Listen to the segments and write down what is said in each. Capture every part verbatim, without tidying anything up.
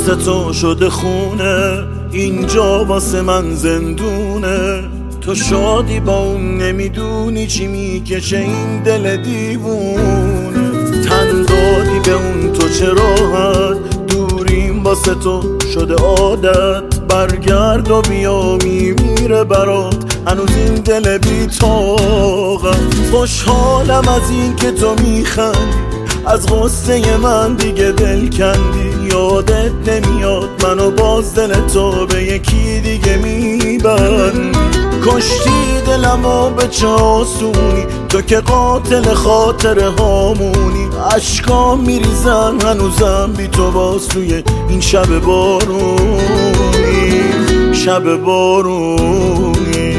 واسه تو شده خونه، اینجا واسه من زندونه. تو شادی با اون نمیدونی چی میکشه این دل دیوونه. تن دادی به اون تو چه راحت، دوریم واسه تو شده عادت. برگرد و بیا میمیره برات هنوز این دل بی طاقت. خوشحالم از این که تو میخندی، از غصه من دیگه دل کندی. یادت نمیاد منو باز دل تو به یکی دیگه میبندی. کشتی دلمو به چه آسونی، تو که قاتل خاطره هامونی. عشقام میریزن هنوزم بی تو باز توی این شب بارونی، شب بارونی.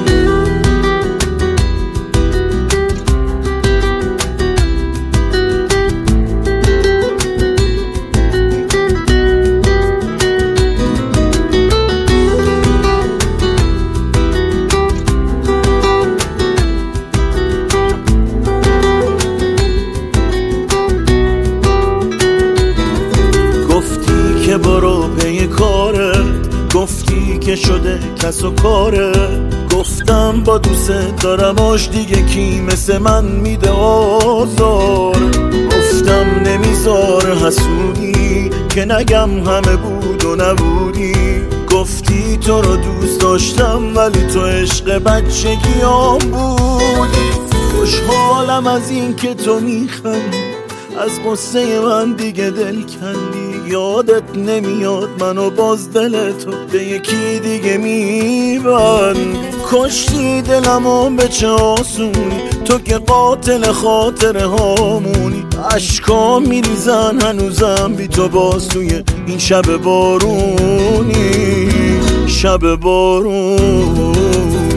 که برو پی کارت، گفتی که شده کس و کاره. گفتم با دوست دارم آش دیگه کی مثل من میده آزار. گفتم نمیذار حسودی که نگم همه بود و نبودی. گفتی تو رو دوست داشتم ولی تو عشق بچگیام بودی. خوشحالم از این که تو میخندی، از قصه من دیگه دل کندی. یادت نمیاد منو باز دل تو به یکی دیگه میبند. کشتی دلمو به چه آسونی، تو که قاتل خاطره هامونی. عشقام میریزن هنوزم بی تو باز توی این شب بارونی، شب بارونی.